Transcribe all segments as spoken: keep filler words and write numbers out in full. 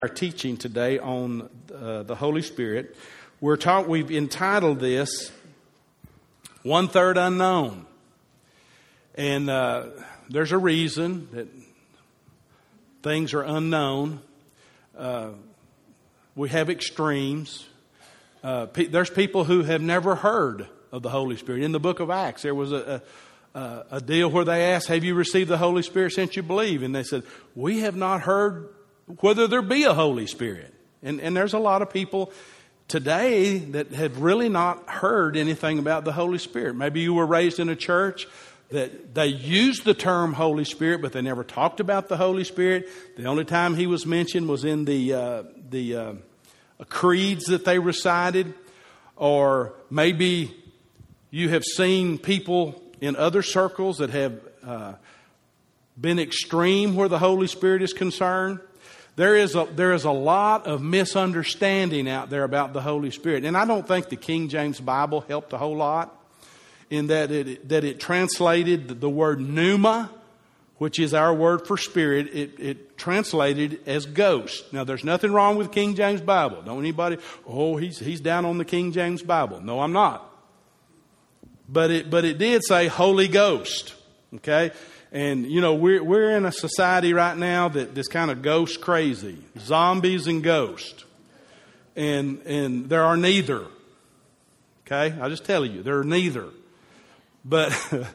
Our teaching today on uh, the Holy Spirit. We're talk, we've entitled this, One Third Unknown. And uh, there's a reason that things are unknown. Uh, we have extremes. Uh, pe- there's people who have never heard of the Holy Spirit. In the book of Acts, there was a, a, a deal where they asked, have you received the Holy Spirit since you believe? And they said, we have not heard whether there be a Holy Spirit. And, and there's a lot of people today that have really not heard anything about the Holy Spirit. Maybe you were raised in a church that they used the term Holy Spirit, but they never talked about the Holy Spirit. The only time he was mentioned was in the uh, the uh, creeds that they recited. Or maybe you have seen people in other circles that have uh, been extreme where the Holy Spirit is concerned. There is a, there is a lot of misunderstanding out there about the Holy Spirit. And I don't think the King James Bible helped a whole lot in that it, that it translated the word pneuma, which is our word for spirit, it, it translated as ghost. Now, there's nothing wrong with King James Bible. Don't anybody, oh, he's he's down on the King James Bible. No, I'm not. But it but it did say Holy Ghost, okay? And, you know, we're we're in a society right now that, that's kind of ghost crazy. Zombies and ghosts. And and there are neither. Okay? I'll just tell you, there are neither. But,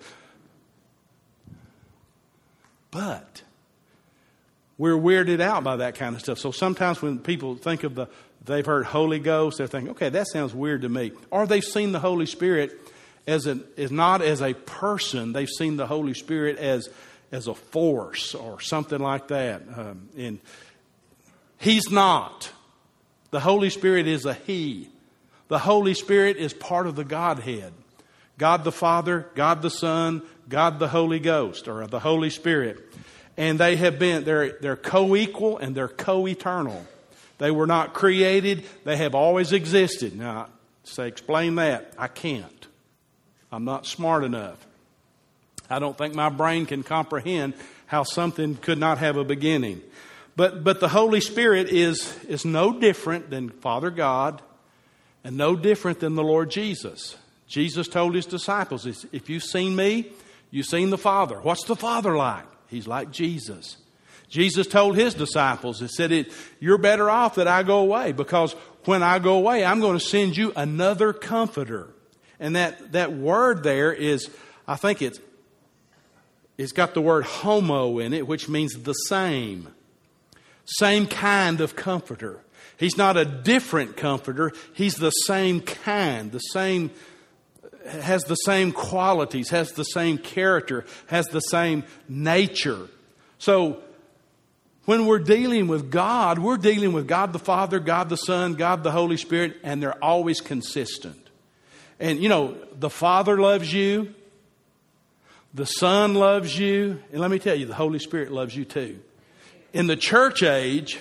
but, we're weirded out by that kind of stuff. So sometimes when people think of the, they've heard Holy Ghost, they're thinking, okay, that sounds weird to me. Or they've seen the Holy Spirit as an is not as a person. They've seen the Holy Spirit as as a force or something like that. Um, and He's not. The Holy Spirit is a He. The Holy Spirit is part of the Godhead. God the Father, God the Son, God the Holy Ghost, or the Holy Spirit. And they have been, they're, they're co-equal and they're co-eternal. They were not created. They have always existed. Now, say, explain that. I can't. I'm not smart enough. I don't think my brain can comprehend how something could not have a beginning. But but the Holy Spirit is, is no different than Father God and no different than the Lord Jesus. Jesus told His disciples, if you've seen me, you've seen the Father. What's the Father like? He's like Jesus. Jesus told His disciples, He said, it, you're better off that I go away, because when I go away, I'm going to send you another Comforter. And that, that word there is, I think it's, it's got the word homo in it, which means the same. Same kind of comforter. He's not a different comforter. He's the same kind, the same, has the same qualities, has the same character, has the same nature. So when we're dealing with God, we're dealing with God the Father, God the Son, God the Holy Spirit, and they're always consistent. And, you know, the Father loves you. The Son loves you. And let me tell you, the Holy Spirit loves you too. In the church age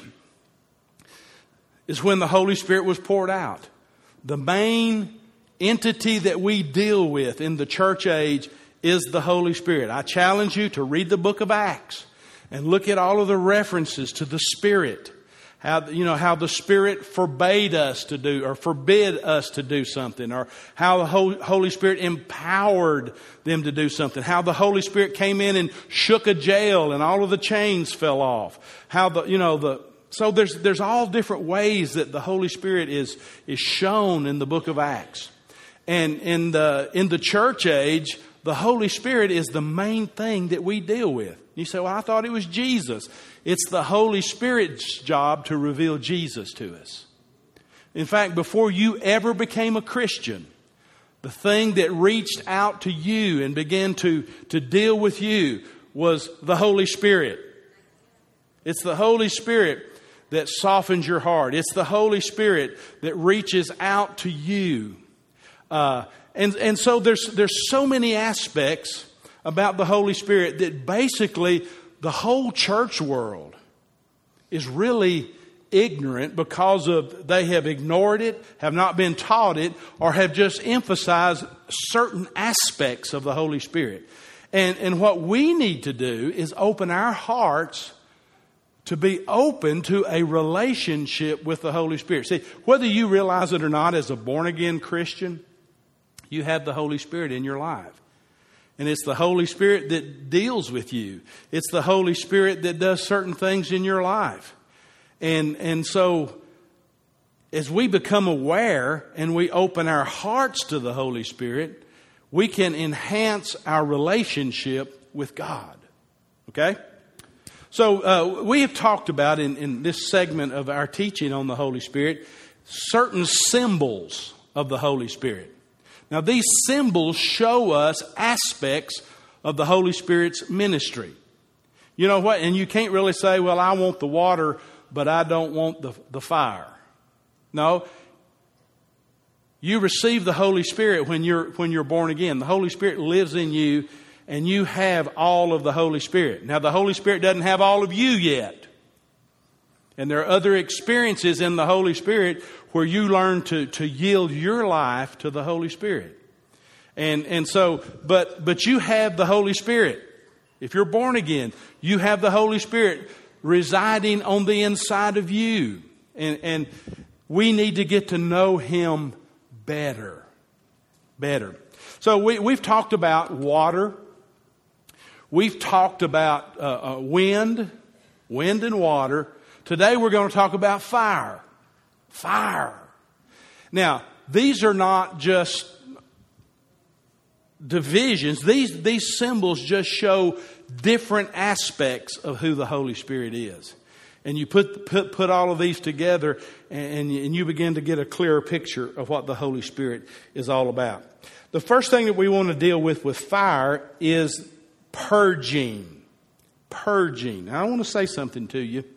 is when the Holy Spirit was poured out. The main entity that we deal with in the church age is the Holy Spirit. I challenge you to read the book of Acts and look at all of the references to the Spirit. How, you know, how the Spirit forbade us to do or forbid us to do something, or how the Holy Spirit empowered them to do something. How the Holy Spirit came in and shook a jail and all of the chains fell off. How the, you know, the, so there's, there's all different ways that the Holy Spirit is, is shown in the book of Acts. And in the, in the church age, the Holy Spirit is the main thing that we deal with. You say, well, I thought it was Jesus. It's the Holy Spirit's job to reveal Jesus to us. In fact, before you ever became a Christian, the thing that reached out to you and began to, to deal with you was the Holy Spirit. It's the Holy Spirit that softens your heart. It's the Holy Spirit that reaches out to you. Uh, and, and so there's, there's so many aspects about the Holy Spirit that basically the whole church world is really ignorant because of they have ignored it, have not been taught it, or have just emphasized certain aspects of the Holy Spirit. And, and what we need to do is open our hearts to be open to a relationship with the Holy Spirit. See, whether you realize it or not, as a born-again Christian, you have the Holy Spirit in your life. And it's the Holy Spirit that deals with you. It's the Holy Spirit that does certain things in your life. And, and so, as we become aware and we open our hearts to the Holy Spirit, we can enhance our relationship with God. Okay? So uh, we have talked about in, in this segment of our teaching on the Holy Spirit, certain symbols of the Holy Spirit. Now these symbols show us aspects of the Holy Spirit's ministry. You know what? And you can't really say, well, I want the water, but I don't want the, the fire. No. You receive the Holy Spirit when you're, when you're born again. The Holy Spirit lives in you, and you have all of the Holy Spirit. Now, the Holy Spirit doesn't have all of you yet. And there are other experiences in the Holy Spirit where you learn to, to yield your life to the Holy Spirit. And, and so, but, but you have the Holy Spirit. If you're born again, you have the Holy Spirit residing on the inside of you. And, and we need to get to know Him better. Better. So we, we've talked about water. We've talked about uh, uh, wind, wind and water. Today we're going to talk about fire. Fire. Now, these are not just divisions. These, these symbols just show different aspects of who the Holy Spirit is. And you put, put, put all of these together and, and you begin to get a clearer picture of what the Holy Spirit is all about. The first thing that we want to deal with with fire is purging. Purging. Now, I want to say something to you.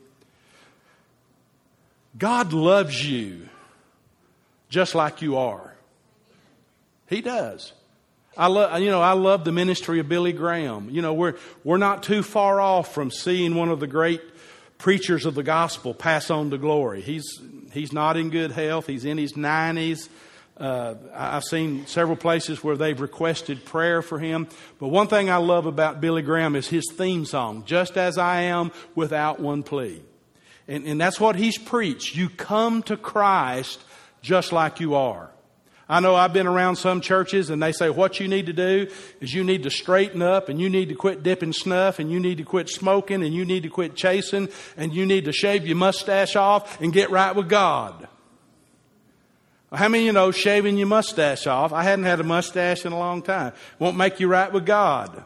God loves you just like you are. He does. I love, you know, I love the ministry of Billy Graham. You know, we're we're not too far off from seeing one of the great preachers of the gospel pass on to glory. He's he's not in good health. He's in his nineties. Uh, I've seen several places where they've requested prayer for him. But one thing I love about Billy Graham is his theme song, "Just As I Am, Without One Plea." And, and that's what he's preached. You come to Christ just like you are. I know I've been around some churches and they say what you need to do is you need to straighten up and you need to quit dipping snuff and you need to quit smoking and you need to quit chasing and you need to shave your mustache off and get right with God. How many of you know shaving your mustache off? I hadn't had a mustache in a long time. Won't make you right with God.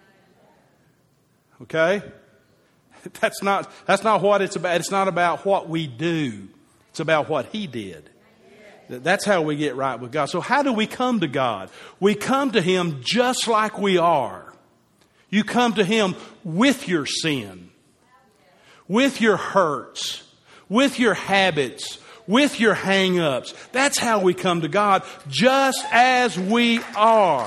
Okay? That's not, that's not what it's about. It's not about what we do. It's about what He did. That's how we get right with God. So how do we come to God? We come to Him just like we are. You come to Him with your sin, with your hurts, with your habits, with your hang-ups. That's how we come to God, just as we are.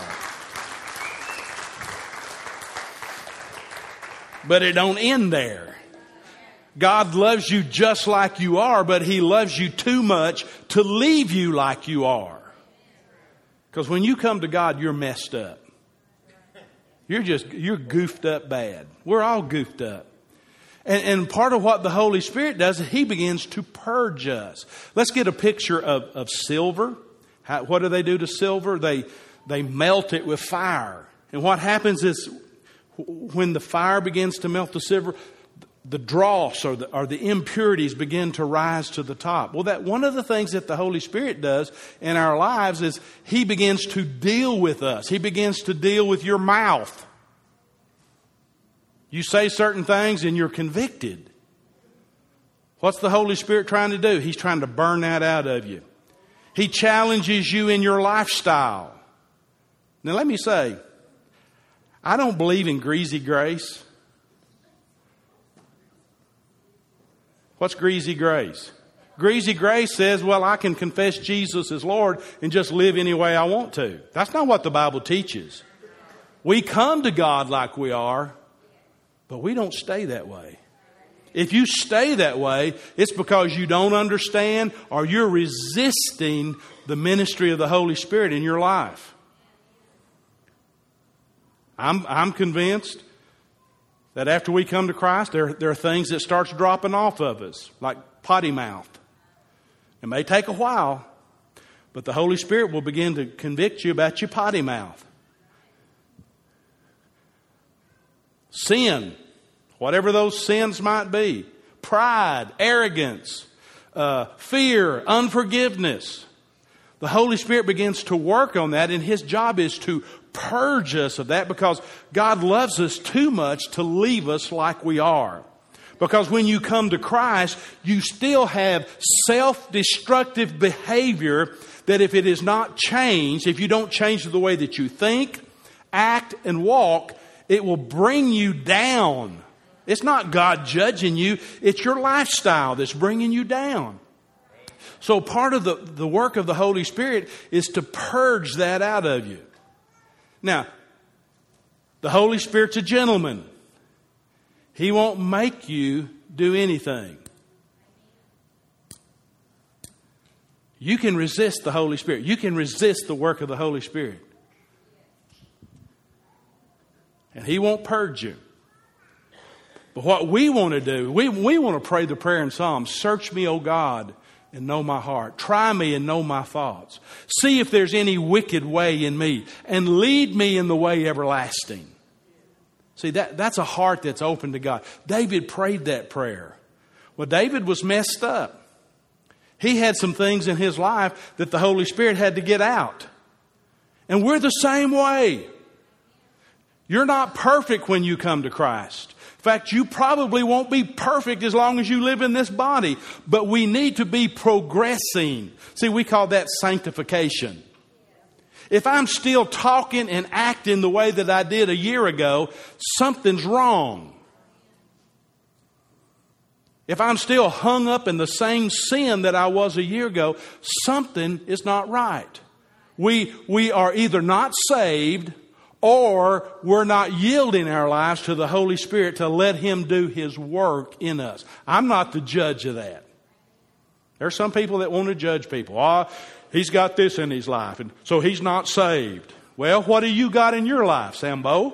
But it don't end there. God loves you just like you are, but He loves you too much to leave you like you are. Because when you come to God, you're messed up. You're just, you're goofed up bad. We're all goofed up. And, and part of what the Holy Spirit does is He begins to purge us. Let's get a picture of, of silver. How, what do they do to silver? They, they melt it with fire. And what happens is when the fire begins to melt the silver, the dross or the, or the impurities begin to rise to the top. Well, that one of the things that the Holy Spirit does in our lives is He begins to deal with us. He begins to deal with your mouth. You say certain things and you're convicted. What's the Holy Spirit trying to do? He's trying to burn that out of you. He challenges you in your lifestyle. Now let me say, I don't believe in greasy grace. What's greasy grace? Greasy grace says, well, I can confess Jesus as Lord and just live any way I want to. That's not what the Bible teaches. We come to God like we are, but we don't stay that way. If you stay that way, it's because you don't understand or you're resisting the ministry of the Holy Spirit in your life. I'm, I'm convinced that after we come to Christ, there, there are things that starts dropping off of us, like potty mouth. It may take a while, but the Holy Spirit will begin to convict you about your potty mouth. Sin, whatever those sins might be. Pride, arrogance, uh, fear, unforgiveness. The Holy Spirit begins to work on that, and His job is to purge us of that, because God loves us too much to leave us like we are. Because when you come to Christ, you still have self-destructive behavior that if it is not changed, if you don't change the way that you think, act, and walk, it will bring you down. It's not God judging you. It's your lifestyle that's bringing you down. So part of the, the work of the Holy Spirit is to purge that out of you. Now, the Holy Spirit's a gentleman. He won't make you do anything. You can resist the Holy Spirit. You can resist the work of the Holy Spirit. And He won't purge you. But what we want to do, we, we want to pray the prayer in Psalms, search me, O God, and know my heart. Try me and know my thoughts. See if there's any wicked way in me, and lead me in the way everlasting. See, that, that's a heart that's open to God. David prayed that prayer. Well, David was messed up. He had some things in his life that the Holy Spirit had to get out. And we're the same way. You're not perfect when you come to Christ. In fact, you probably won't be perfect as long as you live in this body. But we need to be progressing. See, we call that sanctification. If I'm still talking and acting the way that I did a year ago, something's wrong. If I'm still hung up in the same sin that I was a year ago, something is not right. We, we are either not saved, or we're not yielding our lives to the Holy Spirit to let Him do His work in us. I'm not the judge of that. There are some people that want to judge people. Oh, he's got this in his life, and so he's not saved. Well, what do you got in your life, Sambo?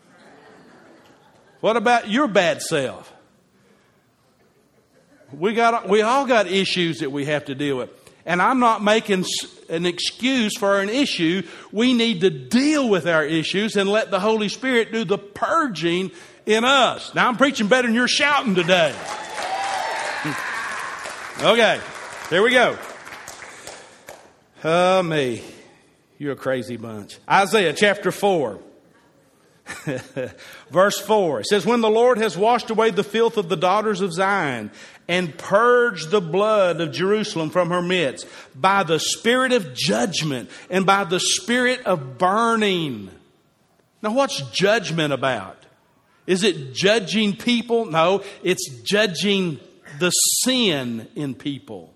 What about your bad self? We got, we all got issues that we have to deal with. And I'm not making an excuse for an issue. We need to deal with our issues and let the Holy Spirit do the purging in us. Now, I'm preaching better than you're shouting today. Okay, here we go. Oh, me. You're a crazy bunch. Isaiah chapter four. Verse four. It says, when the Lord has washed away the filth of the daughters of Zion and purged the blood of Jerusalem from her midst by the spirit of judgment and by the spirit of burning. Now, what's judgment about? Is it judging people? No, it's judging the sin in people.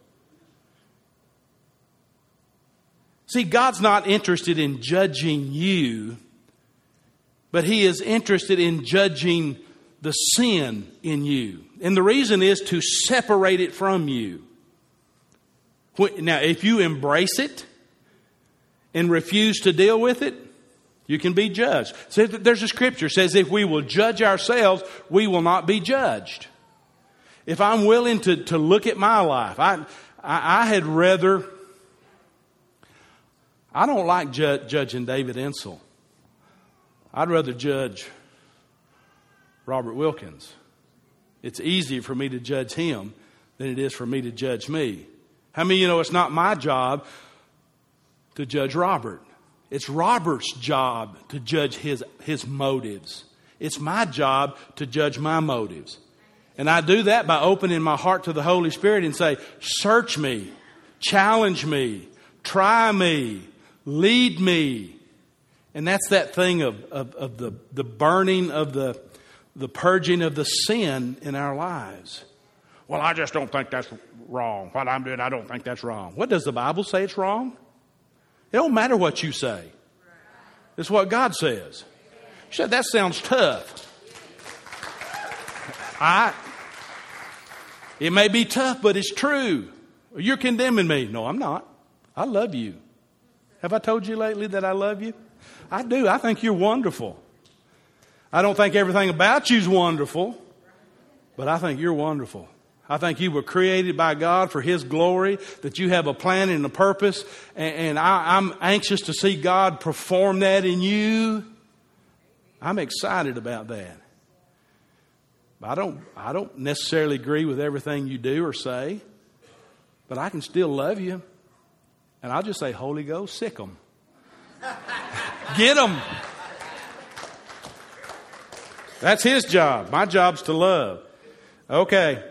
See, God's not interested in judging you, but He is interested in judging the sin in you. And the reason is to separate it from you. Now, if you embrace it and refuse to deal with it, you can be judged. So there's a scripture that says if we will judge ourselves, we will not be judged. If I'm willing to, to look at my life, I, I, I had rather... I don't like ju- judging David Insel. I'd rather judge Robert Wilkins. It's easier for me to judge him than it is for me to judge me. How many of you know it's not my job to judge Robert? It's Robert's job to judge his, his motives. It's my job to judge my motives. And I do that by opening my heart to the Holy Spirit and say, search me, challenge me, try me, lead me. And that's that thing of, of, of the, the burning of the, the purging of the sin in our lives. Well, I just don't think that's wrong. What I'm doing, I don't think that's wrong. What does the Bible say it's wrong? It don't matter what you say. It's what God says. You said, that sounds tough. I, it may be tough, but it's true. You're condemning me. No, I'm not. I love you. Have I told you lately that I love you? I do. I think you're wonderful. I don't think everything about you's wonderful, but I think you're wonderful. I think you were created by God for His glory, that you have a plan and a purpose, and, and I, I'm anxious to see God perform that in you. I'm excited about that. I don't, I don't necessarily agree with everything you do or say, but I can still love you. And I'll just say, Holy Ghost, sick 'em. Get 'em. That's His job. My job's to love. Okay.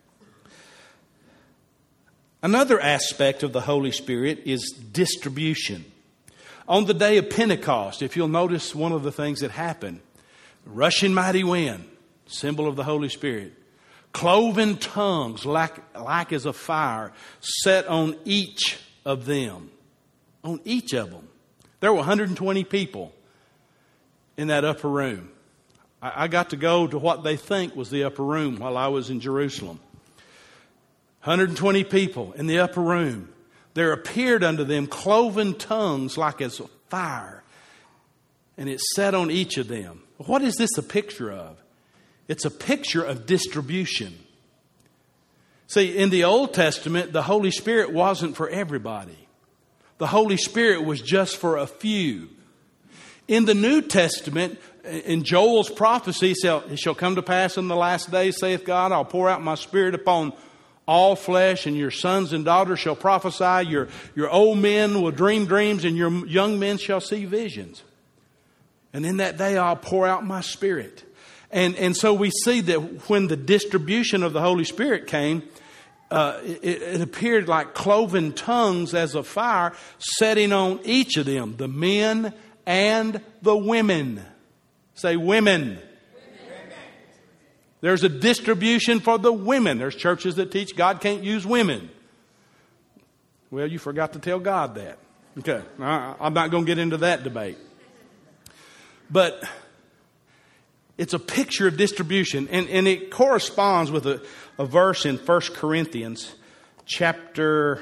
Another aspect of the Holy Spirit is distribution. On the day of Pentecost, if you'll notice one of the things that happened, rushing mighty wind, symbol of the Holy Spirit, cloven tongues like, like as a fire set on each of them. On each of them. There were one hundred twenty people in that upper room. I, I got to go to what they think was the upper room while I was in Jerusalem. one hundred twenty people in the upper room. There appeared unto them cloven tongues like as a fire, and it sat on each of them. What is this a picture of? It's a picture of distribution. See, in the Old Testament, the Holy Spirit wasn't for everybody. The Holy Spirit was just for a few. In the New Testament, in Joel's prophecy, it shall come to pass in the last days, saith God, I'll pour out my Spirit upon all flesh, and your sons and daughters shall prophesy, your, your old men will dream dreams, and your young men shall see visions. And in that day I'll pour out my Spirit. And, and so we see that when the distribution of the Holy Spirit came, uh, it, it appeared like cloven tongues as a fire setting on each of them, the men and the women. Say women. There's a distribution for the women. There's churches that teach God can't use women. Well, you forgot to tell God that. Okay, I'm not going to get into that debate. But it's a picture of distribution, and, and it corresponds with a, a verse in First Corinthians chapter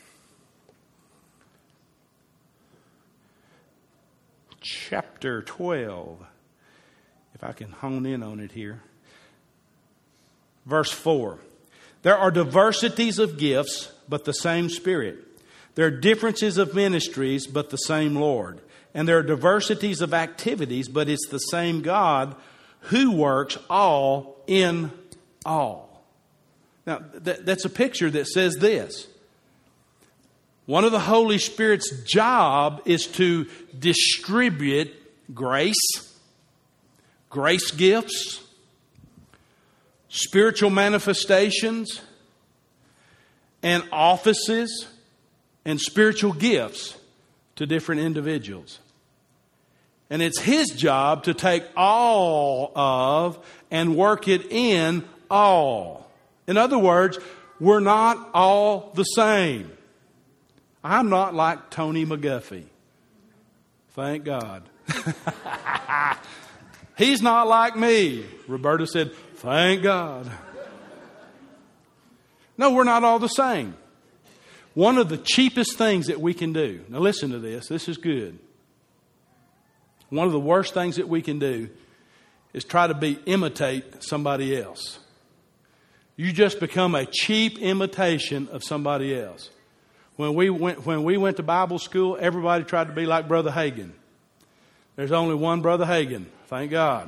chapter twelve. If I can hone in on it here. Verse four. There are diversities of gifts, but the same Spirit. There are differences of ministries, but the same Lord. And there are diversities of activities, but it's the same God who works all in all. Now, that, that's a picture that says this. One of the Holy Spirit's job is to distribute grace, grace gifts, spiritual manifestations, and offices and spiritual gifts to different individuals. And it's His job to take all of and work it in all. In other words, we're not all the same. I'm not like Tony McGuffey. Thank God. He's not like me. Roberta said, thank God. No, we're not all the same. One of the cheapest things that we can do, now listen to this, this is good. One of the worst things that we can do is try to be imitate somebody else. You just become a cheap imitation of somebody else. When we went, when we went to Bible school, everybody tried to be like Brother Hagin. There's only one Brother Hagin, thank God.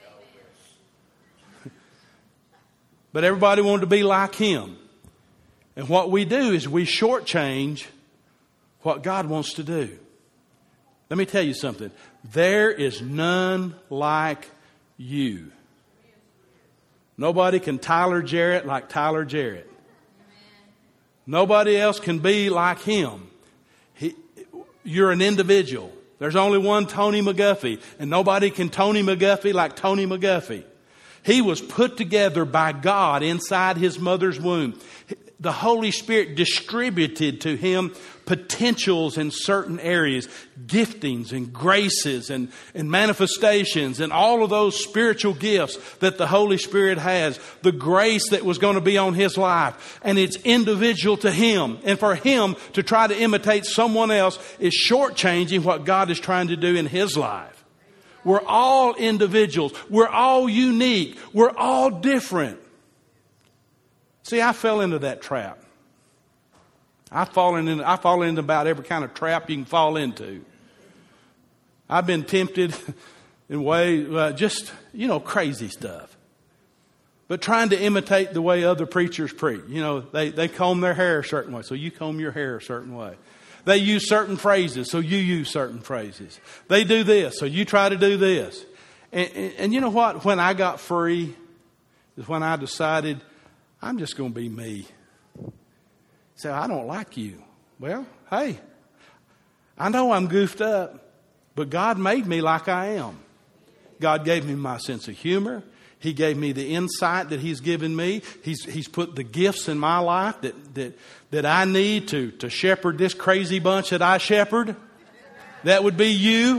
But everybody wanted to be like him. And what we do is we shortchange what God wants to do. Let me tell you something. There is none like you. Nobody can Tyler Jarrett like Tyler Jarrett. Nobody else can be like him. He, you're an individual. There's only one Tony McGuffey, and nobody can Tony McGuffey like Tony McGuffey. He was put together by God inside his mother's womb. The Holy Spirit distributed to him potentials in certain areas, giftings and graces and, and manifestations and all of those spiritual gifts that the Holy Spirit has. The grace that was going to be on his life. And it's individual to him. And for him to try to imitate someone else is shortchanging what God is trying to do in his life. We're all individuals. We're all unique. We're all different. See, I fell into that trap. I've fallen in, I fall into about every kind of trap you can fall into. I've been tempted in ways, uh, just, you know, crazy stuff. But trying to imitate the way other preachers preach. You know, they, they comb their hair a certain way, so you comb your hair a certain way. They use certain phrases, so you use certain phrases. They do this, so you try to do this. And, and, and you know what? When I got free is when I decided I'm just going to be me. Say, I don't like you. Well, hey, I know I'm goofed up, but God made me like I am. God gave me my sense of humor. He gave me the insight that He's given me. He's, he's put the gifts in my life that, that, that I need to, to shepherd this crazy bunch that I shepherd. That would be you.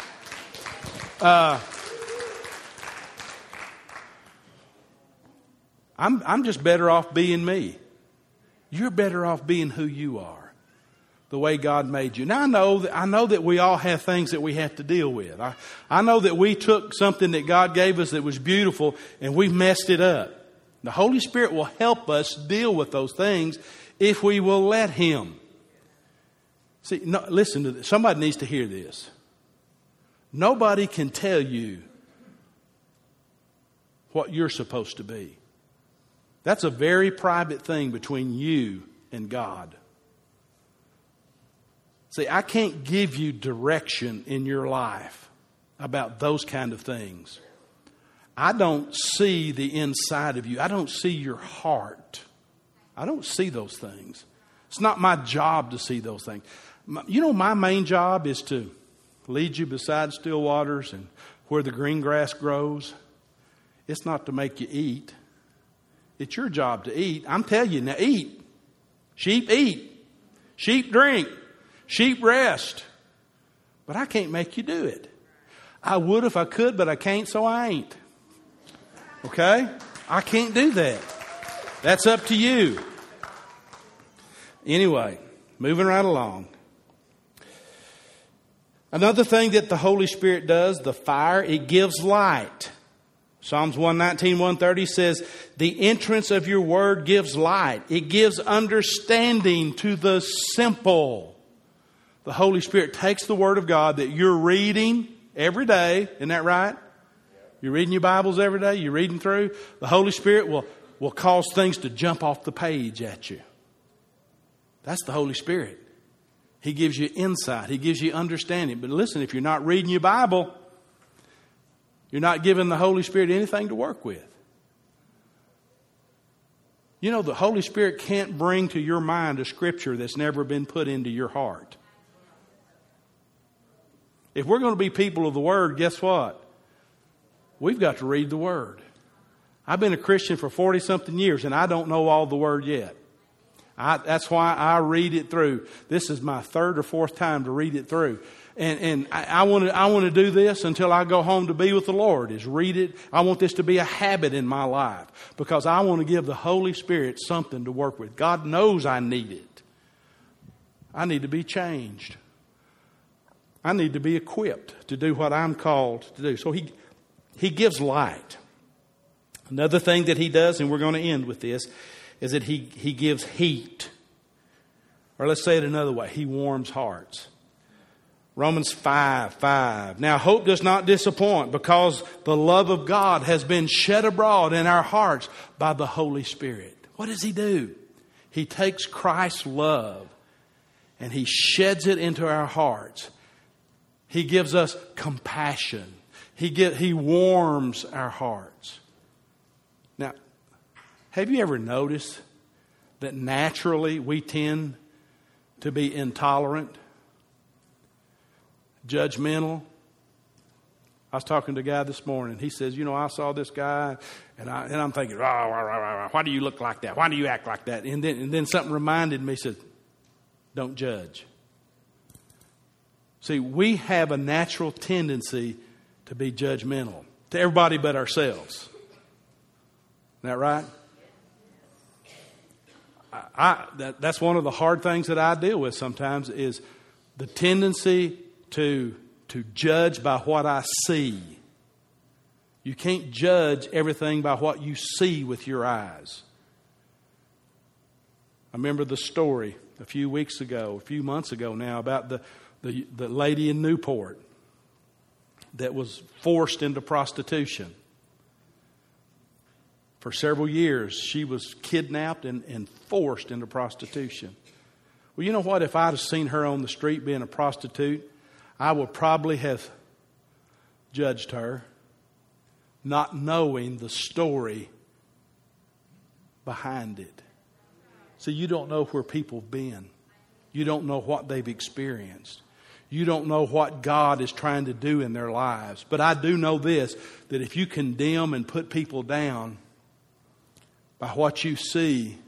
Uh, I'm, I'm just better off being me. You're better off being who you are. The way God made you. Now I know that I know that we all have things that we have to deal with. I, I know that we took something that God gave us that was beautiful and we messed it up. The Holy Spirit will help us deal with those things if we will let Him. See, no, listen to this. Somebody needs to hear this. Nobody can tell you what you're supposed to be. That's a very private thing between you and God. See, I can't give you direction in your life about those kind of things. I don't see the inside of you. I don't see your heart. I don't see those things. It's not my job to see those things. You know, my main job is to lead you beside still waters and where the green grass grows. It's not to make you eat. It's your job to eat. I'm telling you, now eat. Sheep eat. Sheep drink. Sheep rest. But I can't make you do it. I would if I could, but I can't, so I ain't. Okay? I can't do that. That's up to you. Anyway, moving right along. Another thing that the Holy Spirit does, the fire, it gives light. Psalms one nineteen, one thirty says, the entrance of your word gives light. It gives understanding to the simple. The Holy Spirit takes the Word of God that you're reading every day. Isn't that right? You're reading your Bibles every day. You're reading through. The Holy Spirit will, will cause things to jump off the page at you. That's the Holy Spirit. He gives you insight. He gives you understanding. But listen, if you're not reading your Bible, you're not giving the Holy Spirit anything to work with. You know, the Holy Spirit can't bring to your mind a scripture that's never been put into your heart. If we're going to be people of the Word, guess what? We've got to read the Word. I've been a Christian for forty-something years, and I don't know all the Word yet. I, that's why I read it through. This is my third or fourth time to read it through. And, and I, I want to I want to do this until I go home to be with the Lord, is read it. I want this to be a habit in my life because I want to give the Holy Spirit something to work with. God knows I need it. I need to be changed. I need to be equipped to do what I'm called to do. So he, he gives light. Another thing that he does, and we're going to end with this, is that he, he gives heat. Or let's say it another way. He warms hearts. Romans five, five. Now hope does not disappoint because the love of God has been shed abroad in our hearts by the Holy Spirit. What does he do? He takes Christ's love and he sheds it into our hearts. He gives us compassion. He get, he warms our hearts. Now, have you ever noticed that naturally we tend to be intolerant, judgmental? I was talking to a guy this morning. He says, you know, I saw this guy and, I, and I'm thinking, rah, rah, rah, rah, why do you look like that? Why do you act like that? And then, and then something reminded me, said, don't judge. See, we have a natural tendency to be judgmental to everybody but ourselves. Isn't that right? I, I that, that's one of the hard things that I deal with sometimes is the tendency to to judge by what I see. You can't judge everything by what you see with your eyes. I remember the story a few weeks ago, a few months ago now, about the, the, the lady in Newport that was forced into prostitution. For several years, she was kidnapped and, and forced into prostitution. Well, you know what? If I'd have seen her on the street being a prostitute, I would probably have judged her, not knowing the story behind it. See, you don't know where people have been. You don't know what they've experienced. You don't know what God is trying to do in their lives. But I do know this, that if you condemn and put people down by what you see,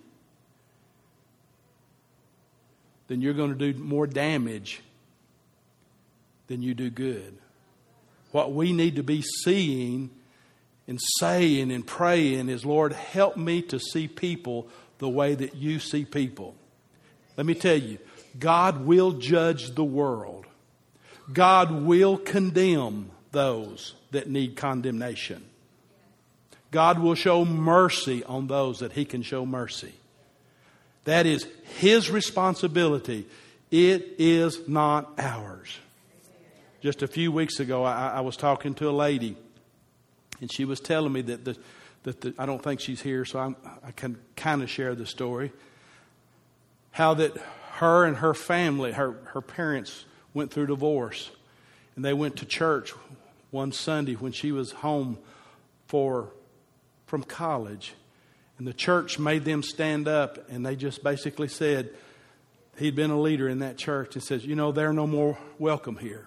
then you're going to do more damage than you do good. What we need to be seeing and saying and praying is, Lord, help me to see people the way that you see people. Let me tell you, God will judge the world. God will condemn those that need condemnation. God will show mercy on those that He can show mercy. That is His responsibility. It is not ours. Just a few weeks ago, I, I was talking to a lady, and she was telling me that the, that the, I don't think she's here, so I'm, I can kind of share the story. How that her and her family, her, her parents went through divorce, and they went to church one Sunday when she was home for from college. And the church made them stand up, and they just basically said, he'd been a leader in that church, and says, you know, they're no more welcome here.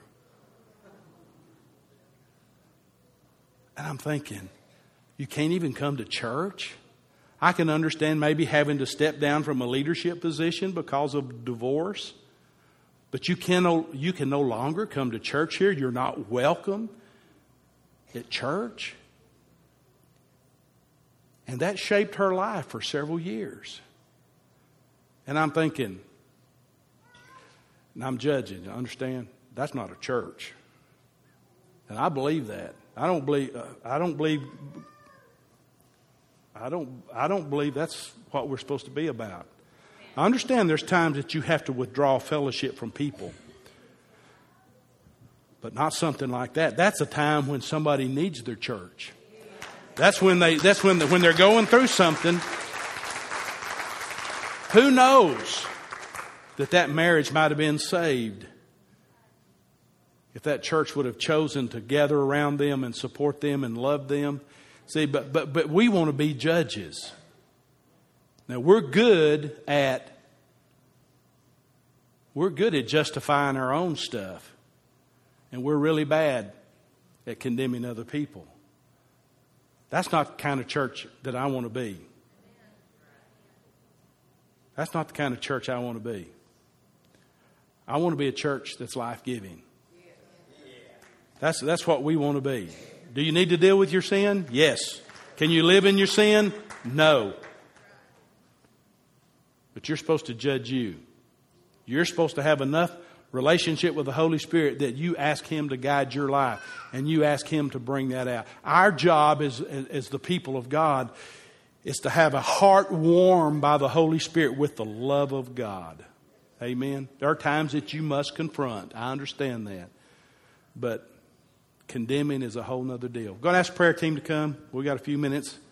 And I'm thinking, you can't even come to church? I can understand maybe having to step down from a leadership position because of divorce. But you can no, you can no longer come to church here. You're not welcome at church. And that shaped her life for several years. And I'm thinking, and I'm judging, understand? That's not a church. And I believe that. I don't believe, uh, I don't believe, I don't, I don't believe that's what we're supposed to be about. I understand there's times that you have to withdraw fellowship from people. But not something like that. That's a time when somebody needs their church. That's when they, that's when, the, when they're going through something. Who knows that that marriage might have been saved if that church would have chosen to gather around them and support them and love them. See, but, but, but we want to be judges. Now, we're good at, we're good at justifying our own stuff. And we're really bad at condemning other people. That's not the kind of church that I want to be. That's not the kind of church I want to be. I want to be a church that's life-giving. That's, that's what we want to be. Do you need to deal with your sin? Yes. Can you live in your sin? No. But you're supposed to judge you. You're supposed to have enough relationship with the Holy Spirit that you ask Him to guide your life and you ask Him to bring that out. Our job as, as the people of God is to have a heart warmed by the Holy Spirit with the love of God. Amen. There are times that you must confront. I understand that. But condemning is a whole nother deal. I'm going to ask the prayer team to come. We've got a few minutes.